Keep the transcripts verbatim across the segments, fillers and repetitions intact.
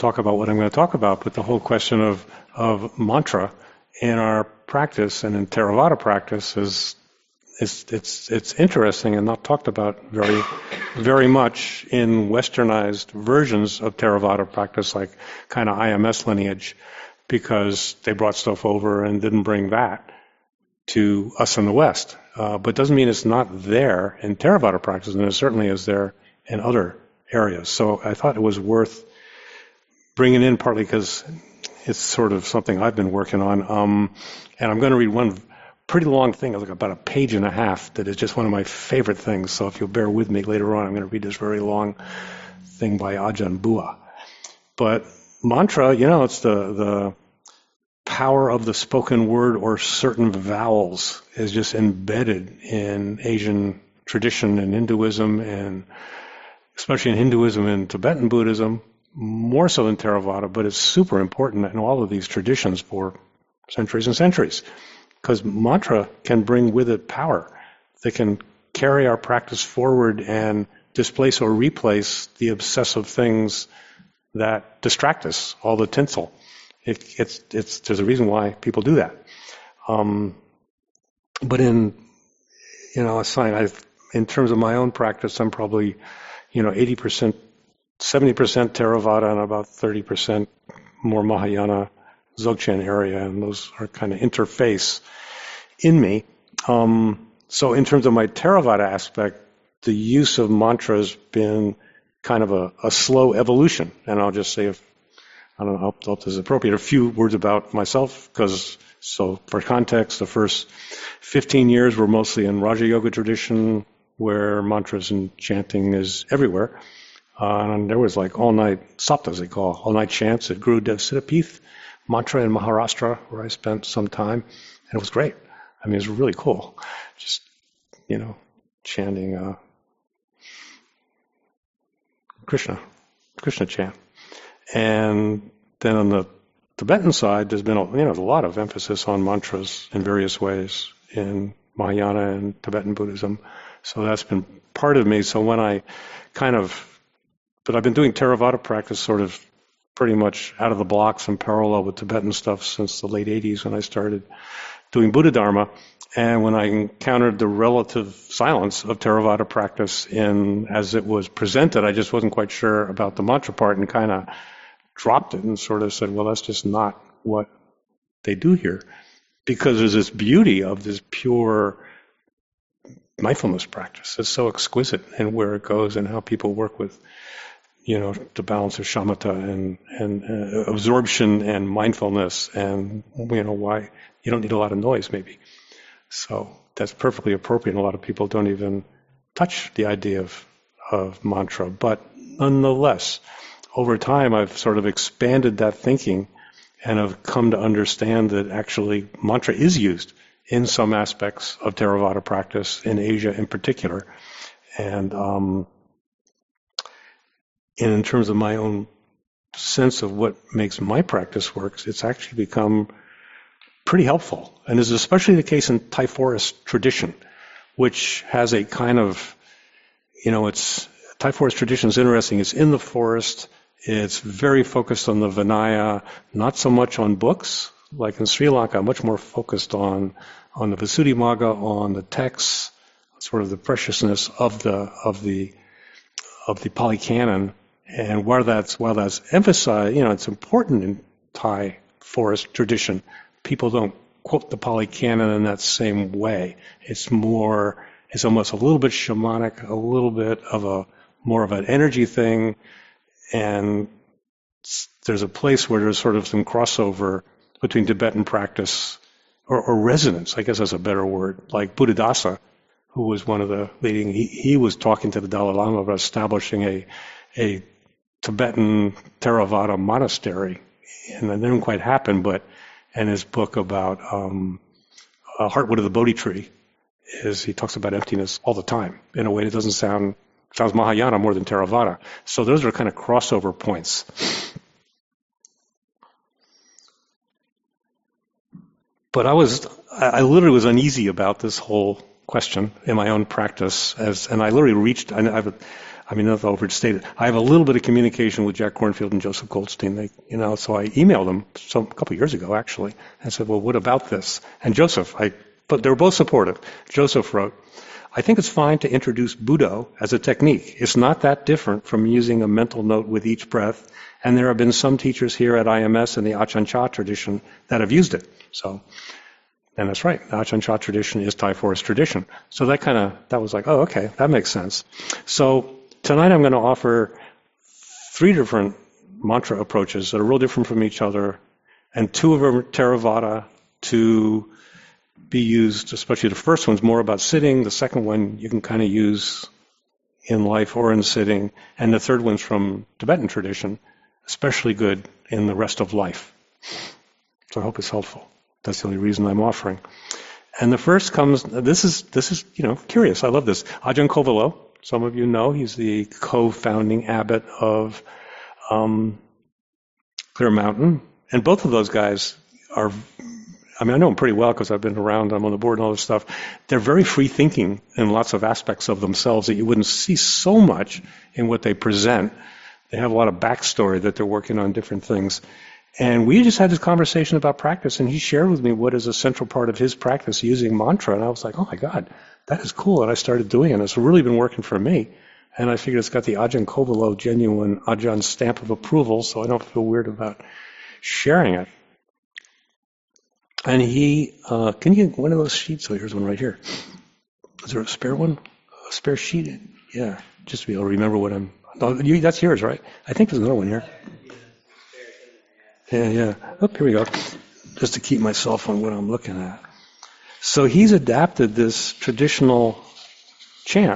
talk about what I'm going to talk about, but the whole question of, of mantra in our practice and in Theravada practice is it's it's it's interesting and not talked about very very much in westernized versions of Theravada practice, like kind of I M S lineage, because they brought stuff over and didn't bring that to us in the West. Uh, but doesn't mean it's not there in Theravada practice, and it certainly is there in other areas. So I thought it was worth bringing in, partly because it's sort of something I've been working on. Um, and I'm going to read one pretty long thing, like about a page and a half, that is just one of my favorite things. So if you'll bear with me later on, I'm going to read this very long thing by Ajahn Bua. But mantra, you know, it's the, the power of the spoken word or certain vowels is just embedded in Asian tradition and Hinduism, and especially in Hinduism and Tibetan Buddhism, more so than Theravada, but it's super important in all of these traditions for centuries and centuries, because mantra can bring with it power that can carry our practice forward and displace or replace the obsessive things that distract us, all the tinsel. It, it's, it's, there's a reason why people do that. Um, but in, you know, aside, I've, in terms of my own practice, I'm probably, you know, eighty percent, seventy percent Theravada and about thirty percent more Mahayana Dzogchen area, and those are kind of interface in me. Um, so in terms of my Theravada aspect, the use of mantra has been kind of a, a slow evolution. And I'll just say, if I don't know if this is appropriate, a few words about myself, because, so for context, the first fifteen years were mostly in Raja Yoga tradition, where mantras and chanting is everywhere. Uh, and there was like all-night saptas, they call, all-night chants at Guru Dev Siddhapith, mantra in Maharashtra, where I spent some time, and it was great. I mean, it was really cool. Just, you know, chanting uh, Krishna, Krishna chant. And then on the Tibetan side, there's been a, you know, a lot of emphasis on mantras in various ways in Mahayana and Tibetan Buddhism. So that's been part of me. So when I kind of, but I've been doing Theravada practice sort of pretty much out of the blocks in parallel with Tibetan stuff since the late eighties when I started doing Buddha Dharma. And when I encountered the relative silence of Theravada practice in as it was presented, I just wasn't quite sure about the mantra part and kind of dropped it and sort of said, well, that's just not what they do here. Because there's this beauty of this pure mindfulness practice. It's so exquisite in where it goes and how people work with, you know, the balance of shamatha and, and uh, absorption and mindfulness, and, you know, why you don't need a lot of noise maybe. So that's perfectly appropriate, and a lot of people don't even touch the idea of, of mantra. But nonetheless, over time I've sort of expanded that thinking and have come to understand that actually mantra is used in some aspects of Theravada practice, in Asia in particular. And um, in terms of my own sense of what makes my practice work, it's actually become pretty helpful. And this is especially the case in Thai forest tradition, which has a kind of, you know, it's, Thai forest tradition is interesting. It's in the forest. It's very focused on the Vinaya, not so much on books. Like in Sri Lanka, much more focused on, on the Visuddhimagga, on the texts, sort of the preciousness of the, of the, of the Pali Canon. And while that's, while that's emphasized, you know, it's important in Thai forest tradition. People don't quote the Pali Canon in that same way. It's more, it's almost a little bit shamanic, a little bit of a, more of an energy thing. And there's a place where there's sort of some crossover between Tibetan practice, or, or resonance, I guess that's a better word, like Buddhadasa, who was one of the leading, he, he was talking to the Dalai Lama about establishing a, a Tibetan Theravada monastery. And it didn't quite happen, but in his book about um, uh, Heartwood of the Bodhi Tree, is he talks about emptiness all the time in a way that doesn't sound, sounds Mahayana more than Theravada. So those are kind of crossover points. But I was, I literally was uneasy about this whole question in my own practice, as, and I literally reached, I, I've, I mean, not to overstate it. I have a little bit of communication with Jack Kornfield and Joseph Goldstein. They, you know, so I emailed them some, a couple of years ago, actually, and said, well, what about this? And Joseph, I, but they were both supportive. Joseph wrote, I think it's fine to introduce Budo as a technique. It's not that different from using a mental note with each breath, and there have been some teachers here at I M S in the Ajahn Chah tradition that have used it. So, and that's right, the Ajahn Chah tradition is Thai forest tradition. So that kind of, that was like, oh, okay, that makes sense. So tonight I'm going to offer three different mantra approaches that are real different from each other, and two of them are Theravada to be used, especially the first one's more about sitting, the second one you can kind of use in life or in sitting, and the third one's from Tibetan tradition, especially good in the rest of life. So I hope it's helpful. That's the only reason I'm offering. And the first comes, this is, this is, you know, curious. I love this. Ajahn Kovilo, some of you know, he's the co-founding abbot of um, Clear Mountain. And both of those guys are, I mean, I know them pretty well because I've been around, I'm on the board and all this stuff. They're very free-thinking in lots of aspects of themselves that you wouldn't see so much in what they present. They have a lot of backstory that they're working on different things. And we just had this conversation about practice, and he shared with me what is a central part of his practice using mantra, and I was like, oh my God, that is cool, and I started doing it, and it's really been working for me. And I figured it's got the Ajahn Kovilo genuine Ajahn stamp of approval, so I don't feel weird about sharing it. And he, uh, can you get one of those sheets? Oh, here's one right here. Is there a spare one? A spare sheet? Yeah, just to be able to remember what I'm, oh, you, that's yours, right? I think there's another one here. Yeah, yeah. Oh, here we go. Just to keep myself on what I'm looking at. So he's adapted this traditional chant,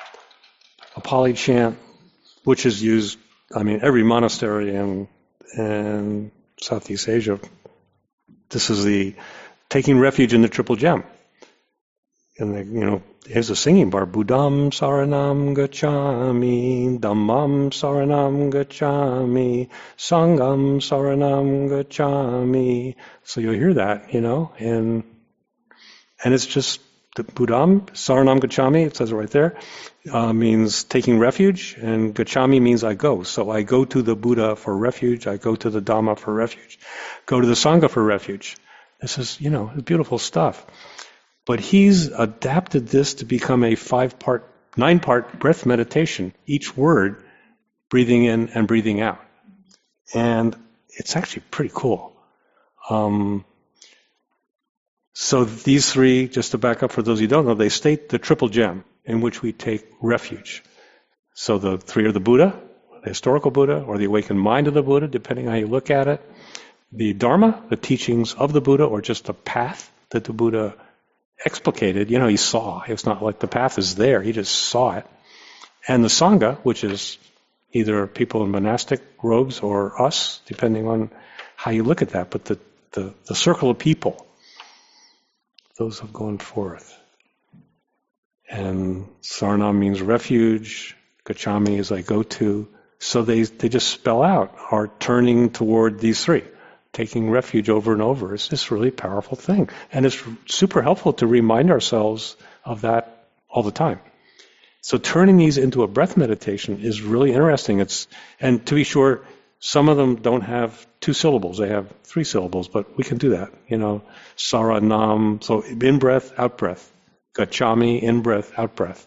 a Pali chant, which is used, I mean, every monastery in, in Southeast Asia. This is the taking refuge in the Triple Gem. And, the, you know, here's a singing bar. Buddham saranam gacchami, dhammam saranam gacchami, sangham saranam gacchami. So you'll hear that, you know, and and it's just the Buddham saranam gacchami. It says it right there. Uh, means taking refuge, and gacchami means I go. So I go to the Buddha for refuge. I go to the Dhamma for refuge. Go to the Sangha for refuge. This is, you know, beautiful stuff. But he's adapted this to become a five-part, nine-part breath meditation, each word breathing in and breathing out. And it's actually pretty cool. Um, so these three, just to back up for those who don't know, they state the triple gem in which we take refuge. So the three are the Buddha, the historical Buddha, or the awakened mind of the Buddha, depending on how you look at it. The Dharma, the teachings of the Buddha, or just the path that the Buddha explicated, you know, he saw. It's not like the path is there, he just saw it. And the Sangha, which is either people in monastic robes or us, depending on how you look at that, but the, the, the circle of people, those have gone forth. And Saranam means refuge, Gacchami is I go to, so they, they just spell out our turning toward these three. Taking refuge over and over is this really powerful thing. And it's super helpful to remind ourselves of that all the time. So turning these into a breath meditation is really interesting. It's, and to be sure, some of them don't have two syllables. They have three syllables, but we can do that. You know, Saranam, so in breath, out breath. Gacchami, in breath, out breath.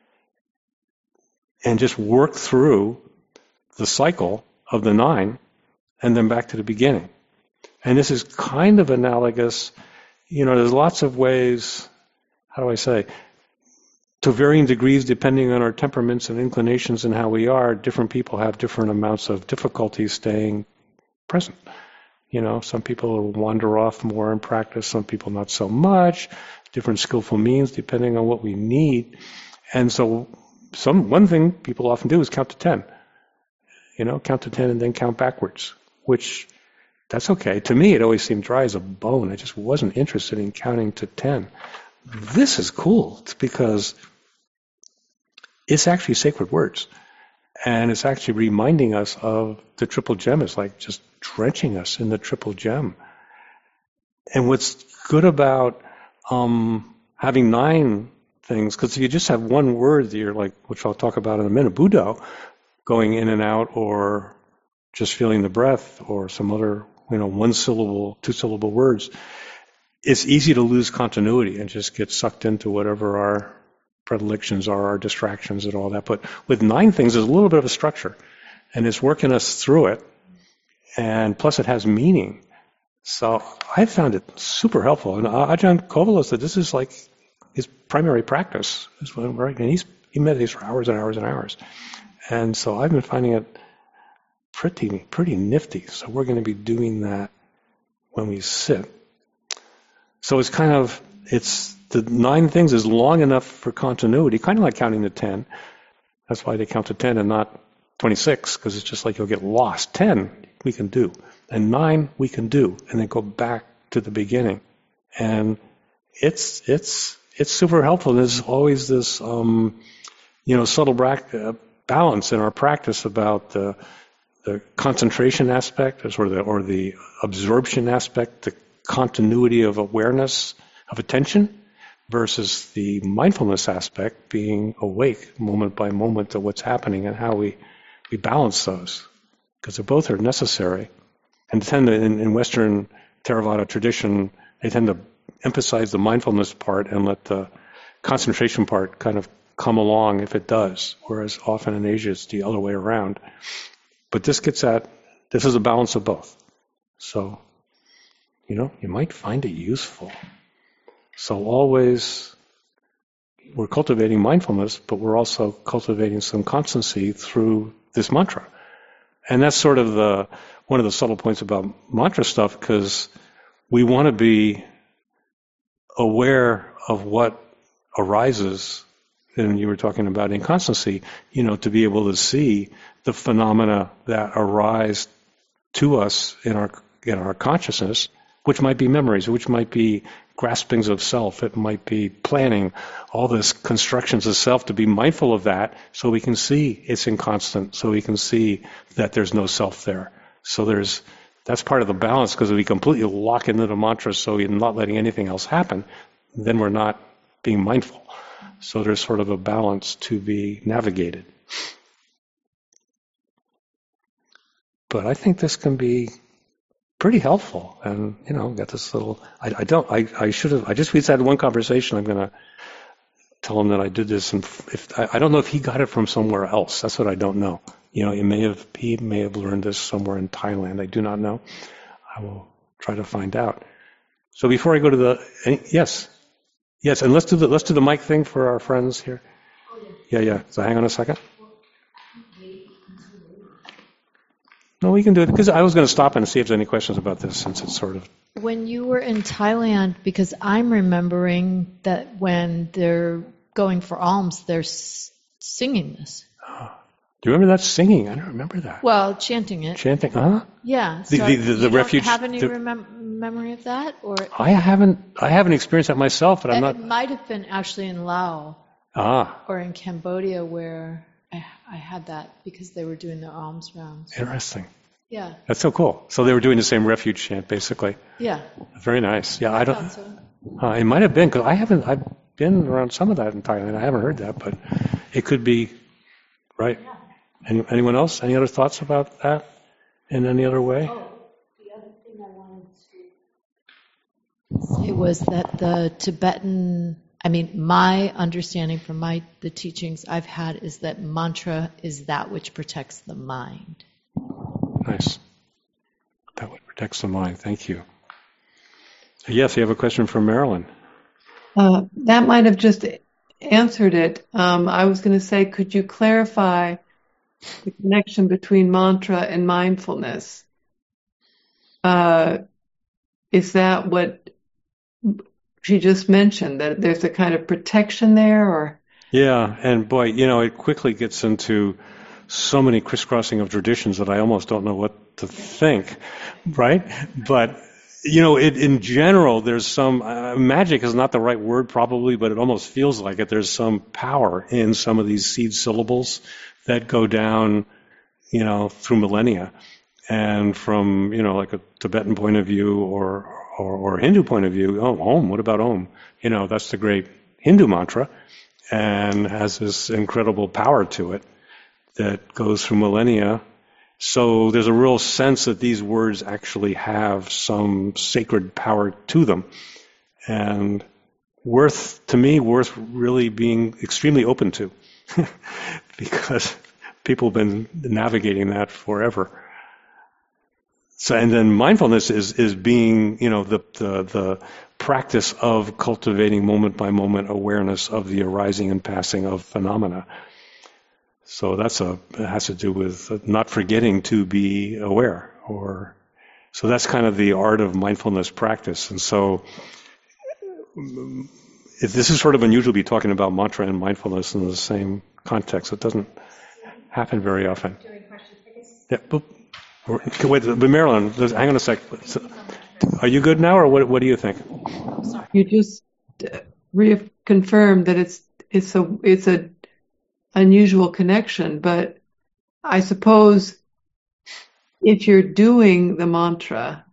And just work through the cycle of the nine and then back to the beginning. And this is kind of analogous, you know, there's lots of ways, how do I say, to varying degrees depending on our temperaments and inclinations and how we are, different people have different amounts of difficulty staying present. You know, some people will wander off more in practice, some people not so much, different skillful means depending on what we need. And so some one thing people often do is count to ten. You know, count to ten and then count backwards, which that's okay. To me, it always seemed dry as a bone. I just wasn't interested in counting to ten. This is cool. It's because it's actually sacred words. And it's actually reminding us of the triple gem. It's like just drenching us in the triple gem. And what's good about um, having nine things, because if you just have one word that you're like, which I'll talk about in a minute, Budo, going in and out, or just feeling the breath, or some other, you know, one syllable, two syllable words, it's easy to lose continuity and just get sucked into whatever our predilections are, our distractions and all that. But with nine things, there's a little bit of a structure, and it's working us through it, and plus it has meaning. So I found it super helpful. And Ajahn Kovalos said this is like his primary practice, is when, right? And he's, he meditates for hours and hours and hours. And so I've been finding it pretty, pretty nifty. So we're going to be doing that when we sit. So it's kind of, it's, the nine things is long enough for continuity, kind of like counting to ten. That's why they count to ten and not twenty-six, because it's just like you'll get lost. ten, we can do. And nine, we can do. And then go back to the beginning. And it's, it's, it's super helpful. There's always this, um, you know, subtle bra- uh, balance in our practice about the, the concentration aspect, or the, or the absorption aspect, the continuity of awareness, of attention, versus the mindfulness aspect, being awake moment by moment to what's happening, and how we, we balance those, because they both are necessary. And tend to, in, in Western Theravada tradition, they tend to emphasize the mindfulness part and let the concentration part kind of come along if it does, whereas often in Asia it's the other way around. But this gets at, this is a balance of both. So, you know, you might find it useful. So always, we're cultivating mindfulness, but we're also cultivating some constancy through this mantra. And that's sort of the one of the subtle points about mantra stuff, because we want to be aware of what arises, and you were talking about inconstancy, you know, to be able to see the phenomena that arise to us in our in our consciousness, which might be memories, which might be graspings of self, it might be planning, all this constructions of self, to be mindful of that so we can see it's inconstant, so we can see that there's no self there. So there's, that's part of the balance, because if we completely lock into the mantra so we're not letting anything else happen, then we're not being mindful. So there's sort of a balance to be navigated. But I think this can be pretty helpful, and you know, got this little. I, I don't. I, I should have. I just we had one conversation. I'm going to tell him that I did this, and if I, I don't know if he got it from somewhere else. That's what I don't know. You know, he may have. He may have learned this somewhere in Thailand. I do not know. I will try to find out. So before I go to the any, yes, yes, and let's do the let's do the mic thing for our friends here. Yeah, yeah. So hang on a second. No, we can do it, because I was going to stop and see if there's any questions about this, since it's sort of... When you were in Thailand, because I'm remembering that when they're going for alms, they're s- singing this. Oh. Do you remember that singing? I don't remember that. Well, chanting it. Chanting, huh? Yeah. The, so the, the, the you refuge... don't have any the, remem- memory of that? Or I haven't I haven't experienced that myself, but I'm not... It might have been actually in Laos ah. or in Cambodia where... I, I had that because they were doing their alms rounds. Interesting. Yeah. That's so cool. So they were doing the same refuge chant, basically. Yeah. Very nice. Yeah, I, I don't. So. Uh, it might have been, because I haven't. I've been around some of that in Thailand. I haven't heard that, but it could be right. Yeah. Any, anyone else? Any other thoughts about that in any other way? Oh, the other thing I wanted to say was that the Tibetan. I mean, my understanding from my the teachings I've had is that mantra is that which protects the mind. Nice. That which protects the mind. Thank you. Yes, you have a question from Marilyn. Uh, that might have just answered it. Um, I was going to say, could you clarify the connection between mantra and mindfulness? Uh, is that what she just mentioned, that there's a kind of protection there, or? Yeah, and boy, you know, it quickly gets into so many crisscrossing of traditions that I almost don't know what to think, right? But, you know, it, in general, there's some, uh, magic is not the right word probably, but it almost feels like it. There's some power in some of these seed syllables that go down, you know, through millennia. And from, you know, like a Tibetan point of view or Or, or Hindu point of view, oh, Om, what about Om? You know, that's the great Hindu mantra and has this incredible power to it that goes through millennia. So there's a real sense that these words actually have some sacred power to them. And worth, to me, worth really being extremely open to. Because people have been navigating that forever. So, and then mindfulness is, is being, you know, the, the, the practice of cultivating moment by moment awareness of the arising and passing of phenomena. So that's a, it has to do with not forgetting to be aware, or, so that's kind of the art of mindfulness practice. And so, if this is sort of unusual to be talking about mantra and mindfulness in the same context. It doesn't happen very often. Yeah, but, wait, but Marilyn, hang on a sec. Are you good now, or what, what do you think? You just reconfirmed that it's it's a it's a unusual connection, but I suppose if you're doing the mantra,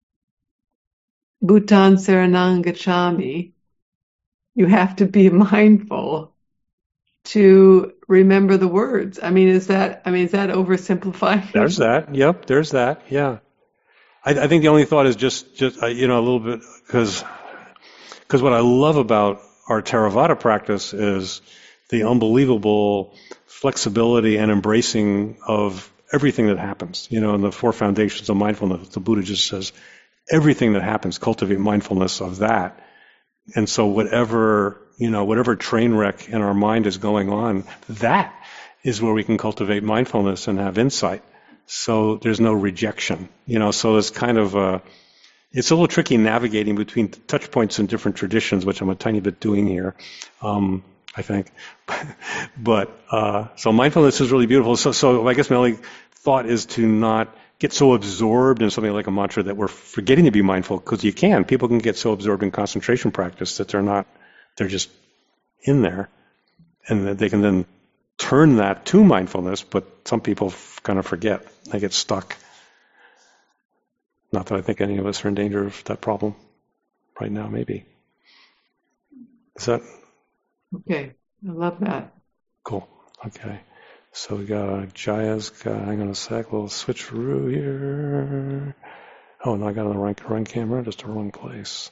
Bhutan Saranam Gacchami, you have to be mindful to remember the words. I mean, is that I mean is that oversimplifying? There's that. Yep, there's that. Yeah. I, I think the only thought is just just uh, you know a little bit because because what I love about our Theravada practice is the unbelievable flexibility and embracing of everything that happens. You know, in the four foundations of mindfulness, the Buddha just says everything that happens, cultivate mindfulness of that. And so whatever, you know, whatever train wreck in our mind is going on, that is where we can cultivate mindfulness and have insight. So there's no rejection, you know, so it's kind of a, it's a little tricky navigating between touch points in different traditions, which I'm a tiny bit doing here, um, I think. But, uh, so mindfulness is really beautiful. So, so I guess my only thought is to not get so absorbed in something like a mantra that we're forgetting to be mindful, because you can. People can get so absorbed in concentration practice that they're not, they're just in there. And that they can then turn that to mindfulness, but some people f- kind of forget. They get stuck. Not that I think any of us are in danger of that problem right now, maybe. Is that? Okay, I love that. Cool. Okay. So we got uh, Jaya's got, hang on a sec, we'll switch through here. Oh, no, I got on the wrong, wrong camera, just the wrong place.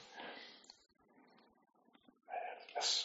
Yes.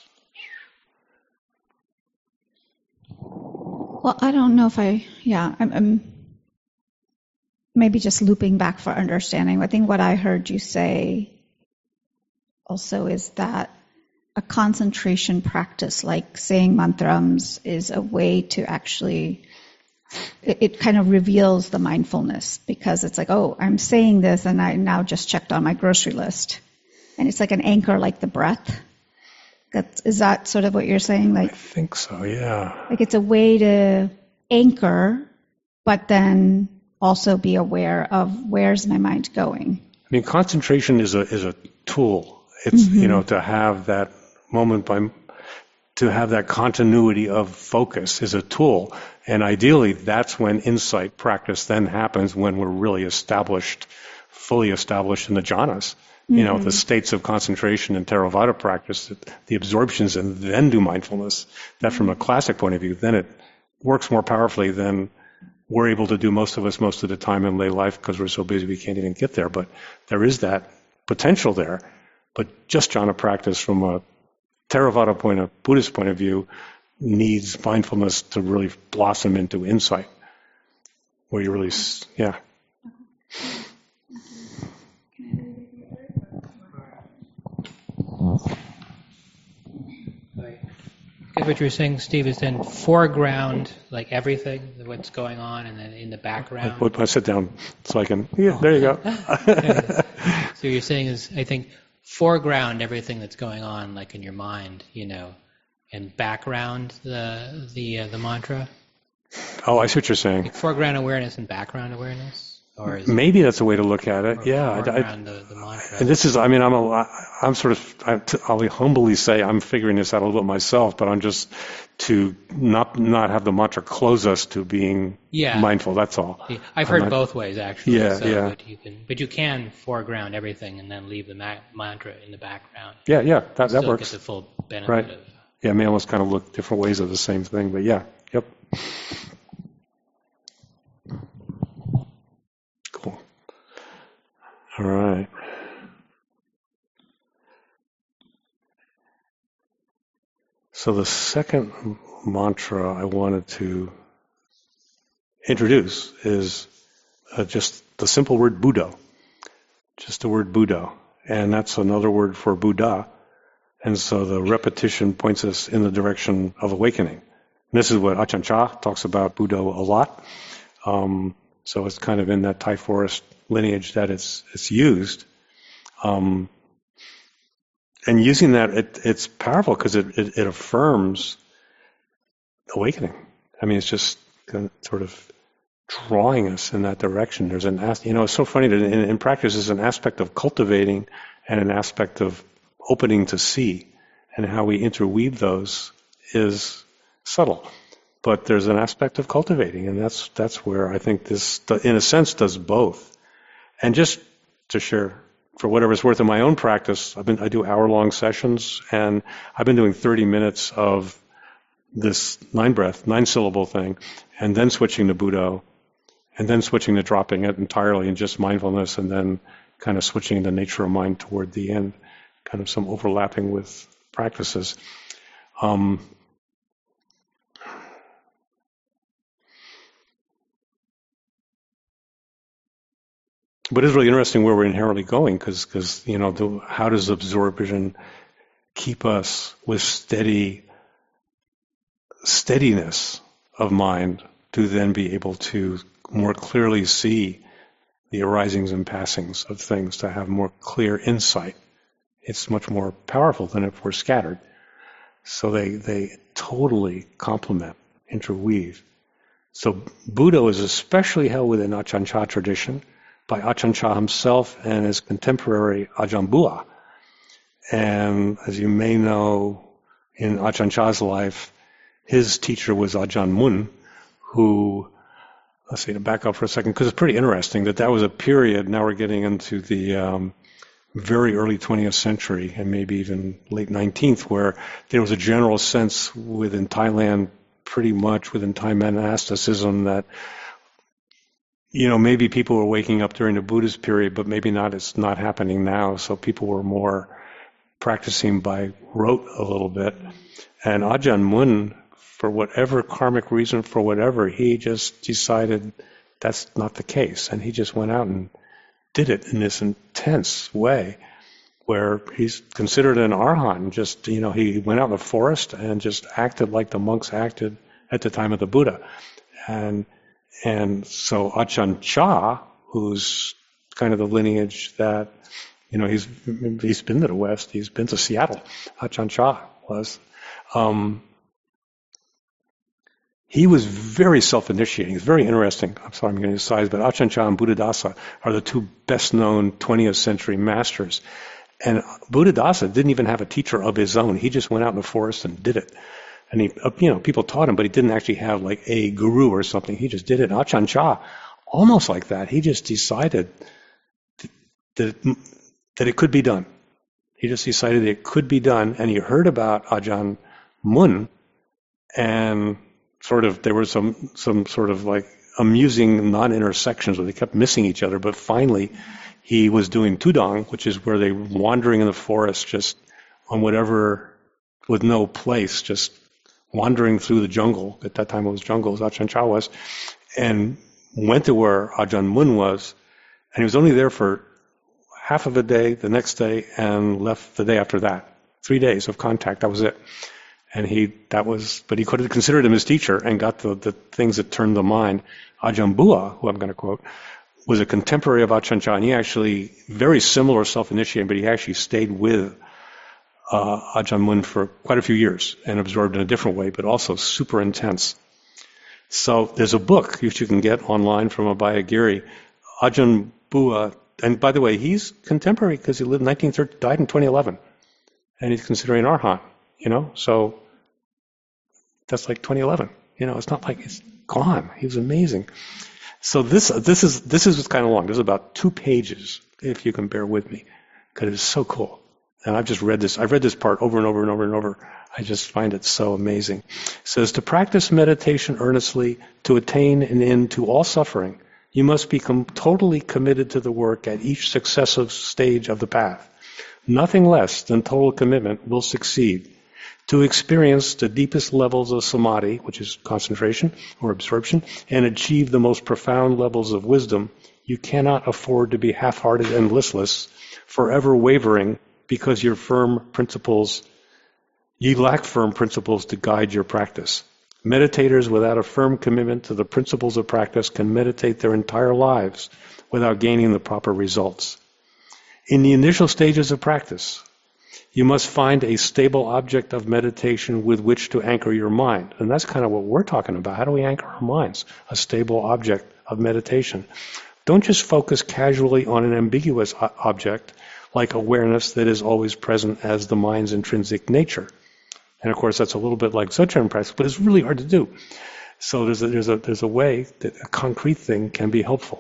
Well, I don't know if I, yeah, I'm, I'm maybe just looping back for understanding. I think what I heard you say also is that a concentration practice like saying mantrams is a way to actually, it, it kind of reveals the mindfulness, because it's like, oh, I'm saying this and I now just checked on my grocery list. And it's like an anchor, like the breath. That, is that sort of what you're saying? Like, I think so, yeah. Like it's a way to anchor, but then also be aware of where's my mind going. I mean, concentration is a is a tool. It's, mm-hmm. you know, to have that moment by, to have that continuity of focus is a tool. And ideally, that's when insight practice then happens, when we're really established, fully established in the jhanas. You know, mm-hmm. the states of concentration and Theravada practice, the absorptions, and then do mindfulness. That from a classic point of view, then it works more powerfully than we're able to do, most of us, most of the time in lay life, because we're so busy we can't even get there. But there is that potential there. But just jhana practice from a Theravada point of, Buddhist point of view, needs mindfulness to really blossom into insight. Where you really, yeah. Because what you're saying, Steve, is then foreground, like everything, what's going on, and then in the background. I, I sit down so I can, yeah, oh. There you go. So what you're saying is, I think, foreground everything that's going on, like in your mind, you know, and background the the uh, the mantra. Oh, I see what you're saying. Like foreground awareness and background awareness. Or is Maybe that's a way to look at it. it Yeah. more I- I- around the, the mantra? And this is, I mean, I'm a, I'm sort of, I- I'll humbly say I'm figuring this out a little bit myself, but I'm just to not not have the mantra close us to being Yeah. mindful. That's all. Yeah, I've I'm heard not- both ways actually. Yeah, so, yeah. But you can, but you can foreground everything and then leave the ma- mantra in the background. Yeah, yeah, that that Still works. get the full benefit Right. of. Yeah, may almost kind of look different ways of the same thing, but yeah, yep. Cool. All right. So the second mantra I wanted to introduce is uh, just the simple word Buddha, just the word Buddha, and that's another word for Buddha. And so the repetition points us in the direction of awakening. And this is what Ajahn Chah talks about Buddha a lot. Um, so it's kind of in that Thai forest lineage that it's it's used. Um, and using that, it, it's powerful because it, it, it affirms awakening. I mean, it's just kind of sort of drawing us in that direction. There's an, as- you know, it's so funny that in, in practice there's an aspect of cultivating and an aspect of opening to see, and how we interweave those is subtle. But there's an aspect of cultivating, and that's that's where I think this, in a sense, does both. And just to share, for whatever it's worth in my own practice, I've been I do hour-long sessions, and I've been doing thirty minutes of this nine breath, nine syllable thing, and then switching to Buddha, and then switching to dropping it entirely and just mindfulness, and then kind of switching into nature of mind toward the end, kind of some overlapping with practices. Um, but it's really interesting where we're inherently going, because, because you know, the, how does absorption keep us with steady steadiness of mind to then be able to more clearly see the arisings and passings of things, to have more clear insight. It's much more powerful than if we're scattered. So they, they totally complement, interweave. So Buddha is especially held within Ajahn Chah tradition by Ajahn Chah himself and his contemporary Ajahn Bua. And as you may know, in Ajahn Chah's life, his teacher was Ajahn Mun, who, let's see, to back up for a second, because it's pretty interesting that that was a period, now we're getting into the um, very early twentieth century, and maybe even late nineteenth, where there was a general sense within Thailand, pretty much within Thai monasticism, that, you know, maybe people were waking up during the Buddhist period, but maybe not, it's not happening now, so people were more practicing by rote a little bit. And Ajahn Mun, for whatever karmic reason, for whatever, he just decided that's not the case. And he just went out and did it in this intense way where he's considered an arhat. Just, you know, he went out in the forest and just acted like the monks acted at the time of the Buddha. And and so Ajahn Chah, who's kind of the lineage that, you know, he's he's been to the West, he's been to Seattle, Ajahn Chah was. Um, He was very self-initiating. It's very interesting. I'm sorry I'm getting aside, but Ajahn Chah and Buddhadasa are the two best-known twentieth century masters. And Buddhadasa didn't even have a teacher of his own. He just went out in the forest and did it. And he, you know, people taught him, but he didn't actually have like a guru or something. He just did it. And Ajahn Chah, almost like that, he just decided that that it could be done. He just decided it could be done, and he heard about Ajahn Mun, and sort of, there were some, some sort of like amusing non-intersections where they kept missing each other, but finally he was doing tudong, which is where they were wandering in the forest just on whatever, with no place, just wandering through the jungle. At that time it was jungle, as Ajahn Chah was, and went to where Ajahn Mun was, and he was only there for half of a day, the next day, and left the day after that. Three days of contact, that was it. And he, that was, but he could have considered him his teacher and got the, the things that turned the mind. Ajahn Bua, who I'm going to quote, was a contemporary of Ajahn Chah, and he actually, very similar self-initiating, but he actually stayed with uh, Ajahn Mun for quite a few years and absorbed in a different way, but also super intense. So there's a book which you can get online from Abhayagiri Ajahn Bua, and by the way, he's contemporary because he lived in nineteen thirty, died in twenty eleven, and he's considering Arhat, you know, so that's like twenty eleven. You know, it's not like it's gone. He was amazing. So this this is this is kind of long. This is about two pages, if you can bear with me, because it's so cool. And I've just read this. I've read this part over and over and over and over. I just find it so amazing. It says, to practice meditation earnestly, to attain an end to all suffering, you must become totally committed to the work at each successive stage of the path. Nothing less than total commitment will succeed. To experience the deepest levels of samadhi, which is concentration or absorption, and achieve the most profound levels of wisdom, you cannot afford to be half-hearted and listless, forever wavering because your firm principles, ye lack firm principles to guide your practice. Meditators without a firm commitment to the principles of practice can meditate their entire lives without gaining the proper results. In the initial stages of practice, you must find a stable object of meditation with which to anchor your mind. And that's kind of what we're talking about. How do we anchor our minds? A stable object of meditation. Don't just focus casually on an ambiguous object like awareness that is always present as the mind's intrinsic nature. And of course, that's a little bit like Dzogchen practice, but it's really hard to do. So there's a, there's a, there's a way that a concrete thing can be helpful.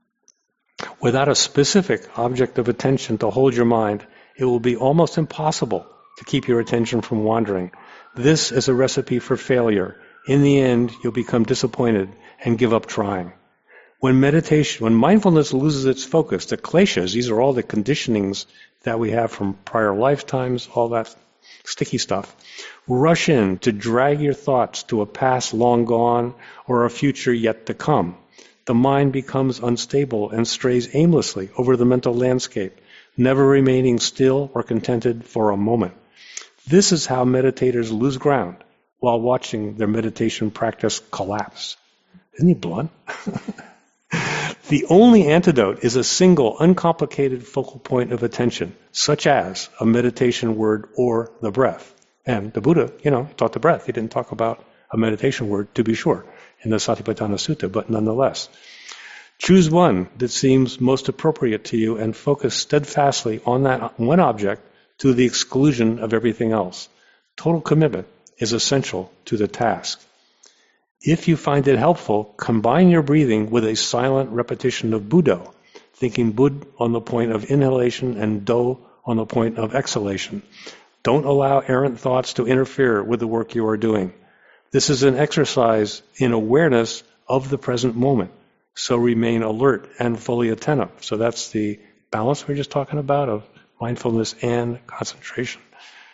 Without a specific object of attention to hold your mind, it will be almost impossible to keep your attention from wandering. This is a recipe for failure. In the end, you'll become disappointed and give up trying. When meditation, when mindfulness loses its focus, the kleshas, these are all the conditionings that we have from prior lifetimes, all that sticky stuff, rush in to drag your thoughts to a past long gone or a future yet to come. The mind becomes unstable and strays aimlessly over the mental landscape, never remaining still or contented for a moment. This is how meditators lose ground while watching their meditation practice collapse. Isn't he blunt? The only antidote is a single, uncomplicated focal point of attention, such as a meditation word or the breath. And the Buddha, you know, taught the breath. He didn't talk about a meditation word, to be sure, in the Satipatthana Sutta, but nonetheless. Choose one that seems most appropriate to you and focus steadfastly on that one object to the exclusion of everything else. Total commitment is essential to the task. If you find it helpful, combine your breathing with a silent repetition of Buddho, thinking Bud on the point of inhalation and Do on the point of exhalation. Don't allow errant thoughts to interfere with the work you are doing. This is an exercise in awareness of the present moment, so remain alert and fully attentive. So that's the balance we we're just talking about of mindfulness and concentration.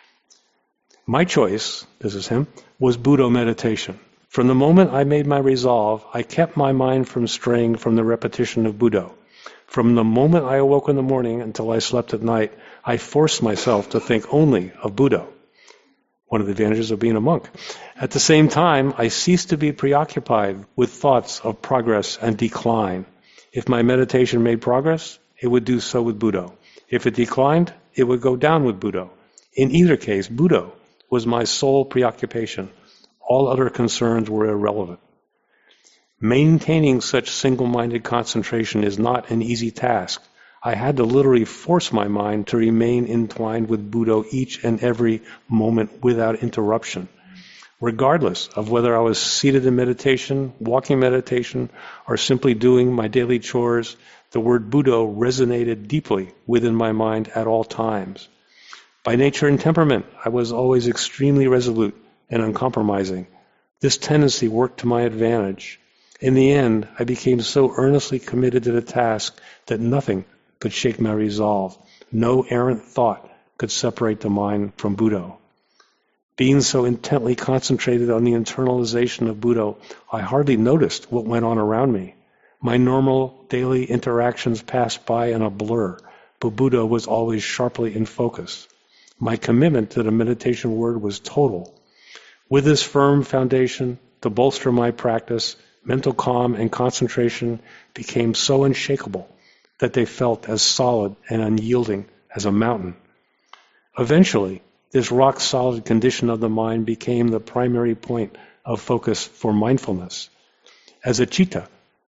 My choice, this is him, was Buddho meditation. From the moment I made my resolve, I kept my mind from straying from the repetition of Buddho. From the moment I awoke in the morning until I slept at night, I forced myself to think only of Buddho. One of the advantages of being a monk. At the same time, I ceased to be preoccupied with thoughts of progress and decline. If my meditation made progress, it would do so with Buddho. If it declined, it would go down with Buddho. In either case, Buddho was my sole preoccupation. All other concerns were irrelevant. Maintaining such single-minded concentration is not an easy task. I had to literally force my mind to remain entwined with Buddho each and every moment without interruption. Regardless of whether I was seated in meditation, walking meditation, or simply doing my daily chores, the word Buddho resonated deeply within my mind at all times. By nature and temperament, I was always extremely resolute and uncompromising. This tendency worked to my advantage. In the end, I became so earnestly committed to the task that nothing could shake my resolve. No errant thought could separate the mind from Buddho. Being so intently concentrated on the internalization of Buddho, I hardly noticed what went on around me. My normal daily interactions passed by in a blur, but Buddho was always sharply in focus. My commitment to the meditation word was total. With this firm foundation, to bolster my practice, mental calm and concentration became so unshakable that they felt as solid and unyielding as a mountain. Eventually, this rock-solid condition of the mind became the primary point of focus for mindfulness. As a citta,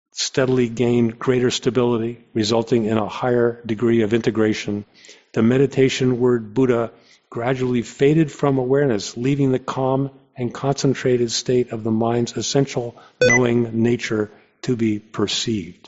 steadily gained greater stability, resulting in a higher degree of integration. The meditation word Buddha gradually faded from awareness, leaving the calm and concentrated state of the mind's essential knowing nature to be perceived.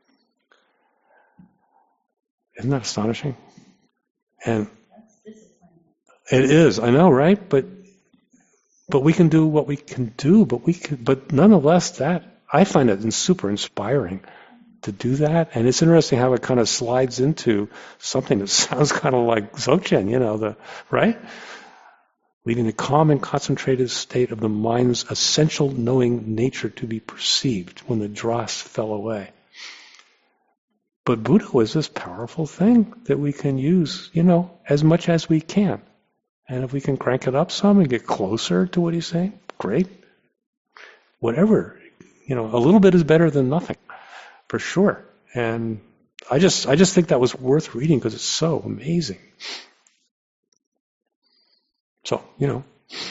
Isn't that astonishing? And it is, I know, right? But but we can do what we can do, but we can, but nonetheless, that I find it super inspiring to do that. And it's interesting how it kind of slides into something that sounds kind of like Dzogchen, you know, the right? Leaving the calm and concentrated state of the mind's essential knowing nature to be perceived when the dross fell away. But Buddha was this powerful thing that we can use, you know, as much as we can. And if we can crank it up some and get closer to what he's saying, great. Whatever, you know, a little bit is better than nothing, for sure. And I just, I just think that was worth reading because it's so amazing. So, you know,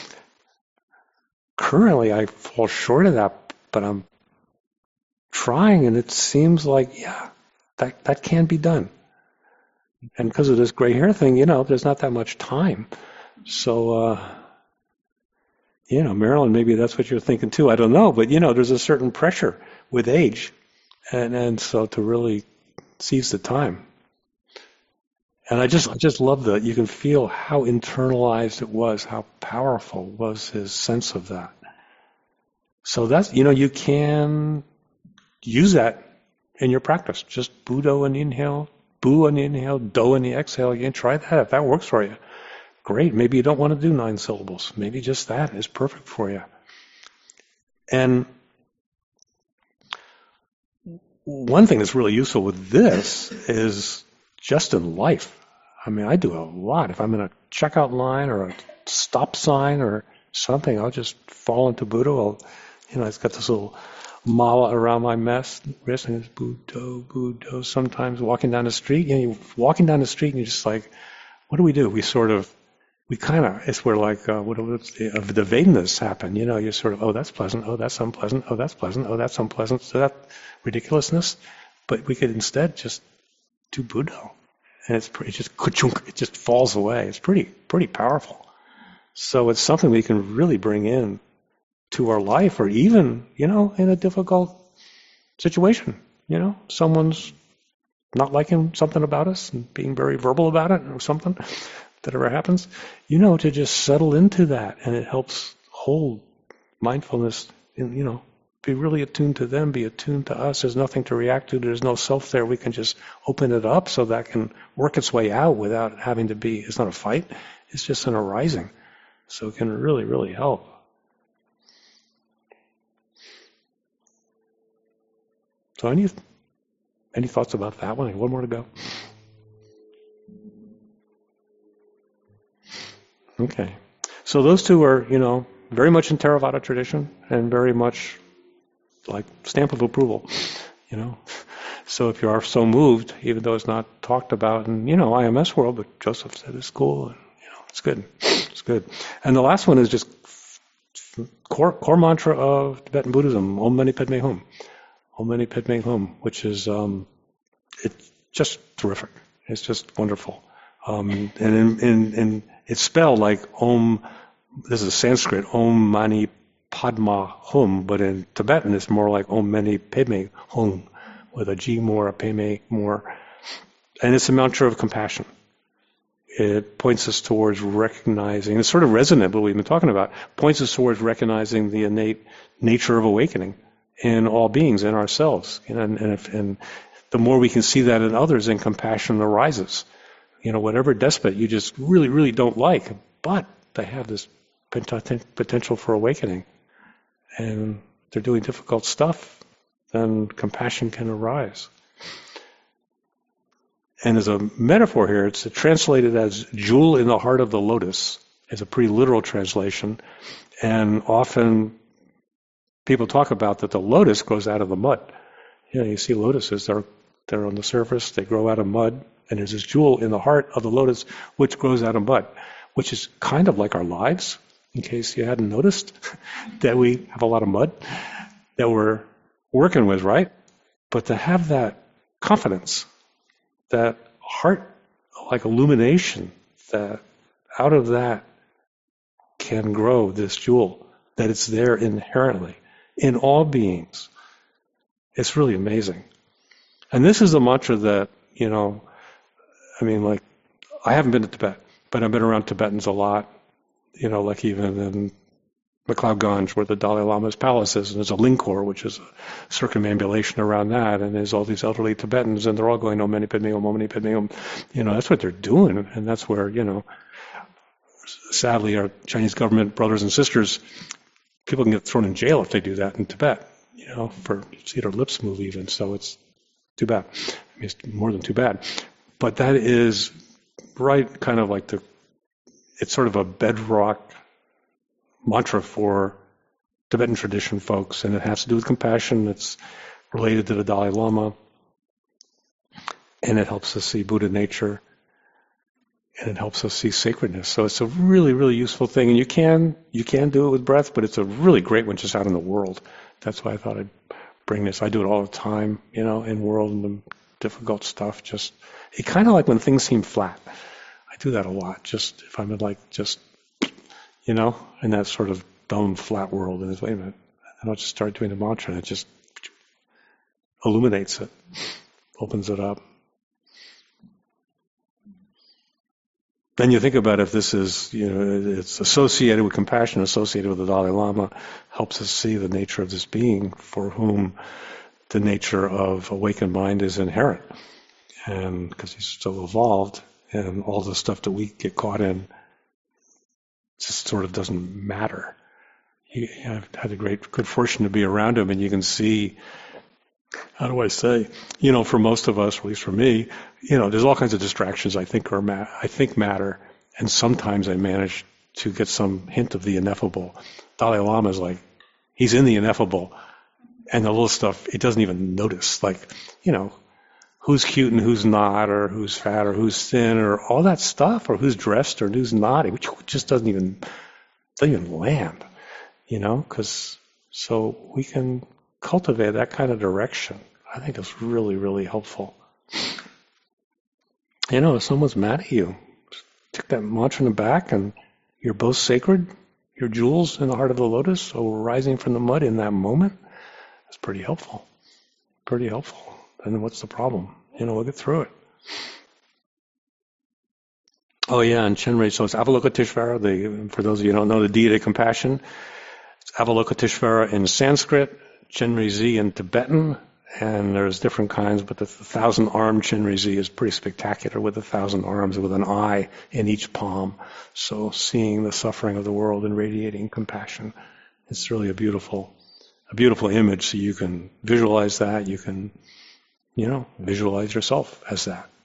currently I fall short of that, but I'm trying, and it seems like, yeah, that that can be done. And because of this gray hair thing, you know, there's not that much time. So, uh, you know, Marilyn, maybe that's what you're thinking too. I don't know, but you know, there's a certain pressure with age, and and so to really seize the time. And I just I just love that you can feel how internalized it was, how powerful was his sense of that. So that's, you know, you can use that in your practice. Just Buddha on the inhale, Bu on the inhale, Do on the exhale. You can try that if that works for you. Great. Maybe you don't want to do nine syllables. Maybe just that is perfect for you. And one thing that's really useful with this is just in life. I mean, I do a lot. If I'm in a checkout line or a stop sign or something, I'll just fall into Buddha. I'll, you know, it's got this little mala around my mess, wrist, and it's Buddha, Buddha. Sometimes walking down the street, you know, you're walking down the street and you're just like, what do we do? We sort of, we kind of, it's where like, uh, what, what's the, uh, the vagueness happen. You know, you're sort of, oh, that's pleasant. Oh, that's unpleasant. Oh, that's pleasant. Oh, that's unpleasant. So that ridiculousness. But we could instead just do Buddha. And it's pretty, it just kuchunk, it just falls away. It's pretty, pretty powerful. So it's something we can really bring in to our life, or even, you know, in a difficult situation. You know, someone's not liking something about us and being very verbal about it or something that ever happens. You know, to just settle into that, and it helps hold mindfulness in, you know, be really attuned to them, be attuned to us. There's nothing to react to. There's no self there. We can just open it up so that can work its way out without having to be, it's not a fight. It's just an arising. So it can really, really help. So any, any thoughts about that one? One more to go. Okay. So those two are, you know, very much in Theravada tradition and very much like stamp of approval, you know. So if you are so moved, even though it's not talked about in, you know, I M S world, but Joseph said it's cool, and, you know, it's good. It's good. And the last one is just core core mantra of Tibetan Buddhism, Om Mani Padme Hum. Om Mani Padme Hum, which is, um, it's just terrific. It's just wonderful. Um, and in, in, in, it's spelled like Om, this is Sanskrit, Om Mani Padma Hum, but in Tibetan it's more like Om Mani Padme Hum, with a G more, a Padme more. And it's a mantra of compassion. It points us towards recognizing, it's sort of resonant with what we've been talking about, points us towards recognizing the innate nature of awakening in all beings, in ourselves. And, and, if, and the more we can see that in others, then compassion arises. You know, whatever despot you just really, really don't like, but they have this potential for awakening, and they're doing difficult stuff, then compassion can arise. And as a metaphor here, it's translated as jewel in the heart of the lotus. It's a pretty literal translation. And often people talk about that the lotus grows out of the mud. You know, you see lotuses, they're, they're on the surface, they grow out of mud, and there's this jewel in the heart of the lotus which grows out of mud, which is kind of like our lives, in case you hadn't noticed, that we have a lot of mud that we're working with, right? But to have that confidence, that heart, like illumination, that out of that can grow this jewel, that it's there inherently in all beings. It's really amazing. And this is a mantra that, you know, I mean, like, I haven't been to Tibet, but I've been around Tibetans a lot, you know, like even in McLeod Ganj, where the Dalai Lama's palace is, and there's a Lingkhor, which is a circumambulation around that, and there's all these elderly Tibetans, and they're all going, Om Mani Padme Hum, Om Mani Padme Hum. You know, that's what they're doing, and that's where, you know, sadly, our Chinese government brothers and sisters, people can get thrown in jail if they do that in Tibet, you know, for see their lips move even, so it's too bad. I mean, it's more than too bad. But that is right, kind of like the, it's sort of a bedrock mantra for Tibetan tradition folks, and it has to do with compassion. It's related to the Dalai Lama, and it helps us see Buddha nature, and it helps us see sacredness. So it's a really, really useful thing, and you can you can do it with breath, but it's a really great one just out in the world. That's why I thought I'd bring this. I do it all the time, you know, in world and the difficult stuff. Just it kind of like when things seem flat. I do that a lot. Just if I'm in like just. You know, in that sort of dumb, flat world. And it's, wait a minute. And I'll just start doing the mantra, and it just illuminates it, opens it up. Then you think about if this is, you know, it's associated with compassion, associated with the Dalai Lama, helps us see the nature of this being for whom the nature of awakened mind is inherent. And because he's so evolved, and all the stuff that we get caught in just sort of doesn't matter. He, I've had a great good fortune to be around him, and you can see, how do I say, you know, for most of us, at least for me, you know, there's all kinds of distractions I think are ma- I think matter, and sometimes I manage to get some hint of the ineffable. Dalai Lama is like, he's in the ineffable, and the little stuff he doesn't even notice, like, you know, who's cute and who's not, or who's fat or who's thin, or all that stuff, or who's dressed or who's not, which just doesn't even doesn't even land, you know. Because so we can cultivate that kind of direction. I think it's really, really helpful. You know, if someone's mad at you, take that mantra in the back, and you're both sacred. You're jewels in the heart of the lotus, so rising from the mud in that moment is pretty helpful. Pretty helpful. And what's the problem? You know, we'll get through it. Oh yeah, and Chenrezig, so it's Avalokiteshvara, the, for those of you who don't know, the deity of compassion. It's Avalokiteshvara in Sanskrit, Chenrezig in Tibetan, and there's different kinds, but the thousand-armed Chenrezig is pretty spectacular with a thousand arms with an eye in each palm. So seeing the suffering of the world and radiating compassion, it's really a beautiful, a beautiful image. So you can visualize that, you can, you know, visualize yourself as that.